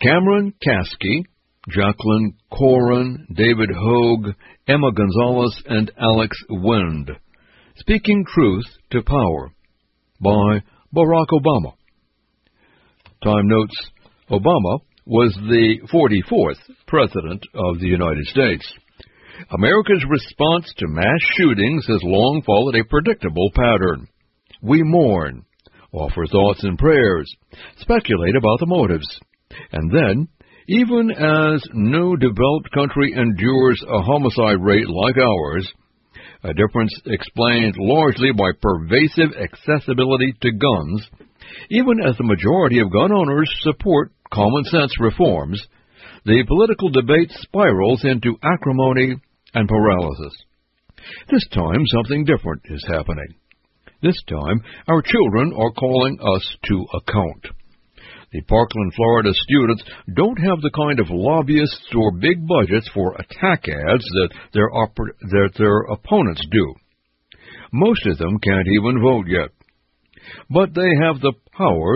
Cameron Kasky, Jacqueline Corin, David Hogue, Emma Gonzalez, and Alex Wind. Speaking Truth to Power by Barack Obama. Time notes, Obama was the 44th President of the United States. America's response to mass shootings has long followed a predictable pattern. We mourn, offer thoughts and prayers, speculate about the motives, and then, even as no developed country endures a homicide rate like ours, a difference explained largely by pervasive accessibility to guns, even as the majority of gun owners support common-sense reforms, the political debate spirals into acrimony and paralysis. This time, something different is happening. This time, our children are calling us to account. The Parkland, Florida students don't have the kind of lobbyists or big budgets for attack ads that their opponents do. Most of them can't even vote yet. But they have the power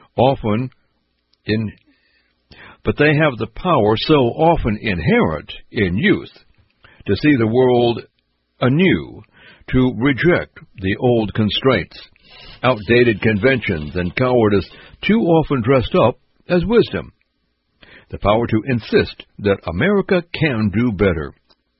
so often inherent in youth to see the world anew, to reject the old constraints, outdated conventions, and cowardice too often dressed up as wisdom. The power to insist that America can do better.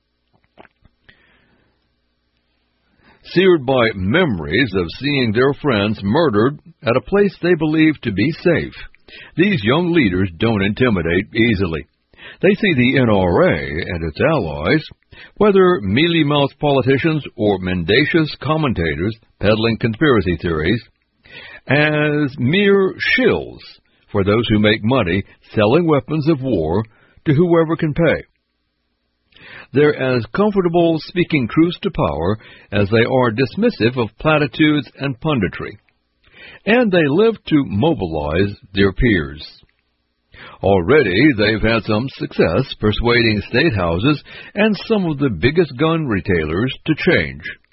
Seared by memories of seeing their friends murdered at a place they believe to be safe, these young leaders don't intimidate easily. They see the NRA and its allies, whether mealy-mouthed politicians or mendacious commentators peddling conspiracy theories, as mere shills for those who make money selling weapons of war to whoever can pay. They're as comfortable speaking truth to power as they are dismissive of platitudes and punditry, and they live to mobilize their peers. Already, they've had some success persuading state houses and some of the biggest gun retailers to change.